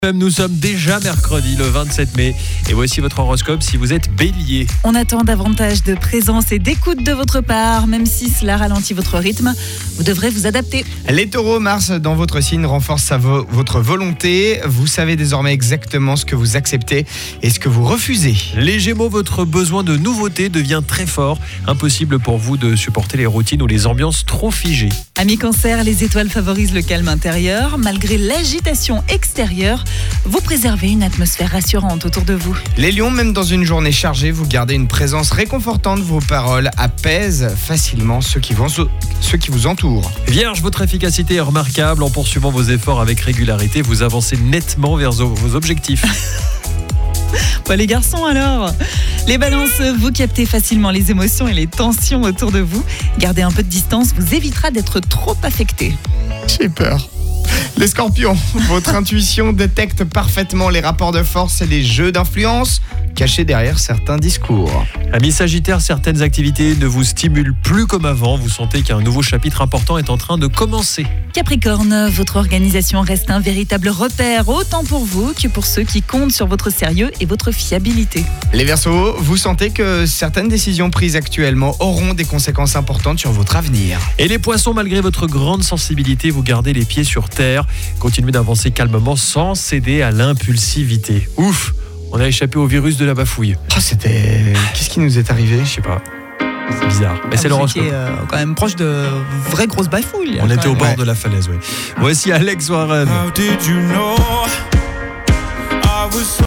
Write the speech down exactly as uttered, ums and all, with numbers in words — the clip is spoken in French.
Nous sommes déjà mercredi le vingt-sept mai et voici votre horoscope si vous êtes bélier. On attend davantage de présence et d'écoute de votre part, même si cela ralentit votre rythme, vous devrez vous adapter. Les taureaux, Mars dans votre signe renforce sa vo- votre volonté. Vous savez désormais exactement ce que vous acceptez et ce que vous refusez. Les gémeaux, votre besoin de nouveauté devient très fort. Impossible pour vous de supporter les routines ou les ambiances trop figées. Amis cancer, les étoiles favorisent le calme intérieur. Malgré l'agitation extérieure, vous préservez une atmosphère rassurante autour de vous. Les lions, même dans une journée chargée, vous gardez une présence réconfortante. Vos paroles apaisent facilement ceux qui, vont, ceux qui vous entourent. Vierge, votre efficacité est remarquable. En poursuivant vos efforts avec régularité, vous avancez nettement vers vos objectifs. Pas les garçons alors. Les balances, vous captez facilement les émotions et les tensions autour de vous. Garder un peu de distance vous évitera d'être trop affecté. J'ai peur. Les scorpions, votre intuition détecte parfaitement les rapports de force et les jeux d'influence cachés derrière certains discours. Amis sagittaires, certaines activités ne vous stimulent plus comme avant. Vous sentez qu'un nouveau chapitre important est en train de commencer. Capricorne, votre organisation reste un véritable repère, autant pour vous que pour ceux qui comptent sur votre sérieux et votre fiabilité. Les Verseaux, vous sentez que certaines décisions prises actuellement auront des conséquences importantes sur votre avenir. Et les poissons, malgré votre grande sensibilité, vous gardez les pieds sur terre. Continuez d'avancer calmement sans céder à l'impulsivité. Ouf, on a échappé au virus de la bafouille. Oh, c'était... Qu'est-ce qui nous est arrivé ? Je sais pas. C'est bizarre. Mais c'est Ah, vous l'horoscope. étiez, euh, quand même proche de vraies grosses bafouilles. On quand était au même. bord Ouais. de la falaise, oui. Voici Alex Warren. How did you know I was so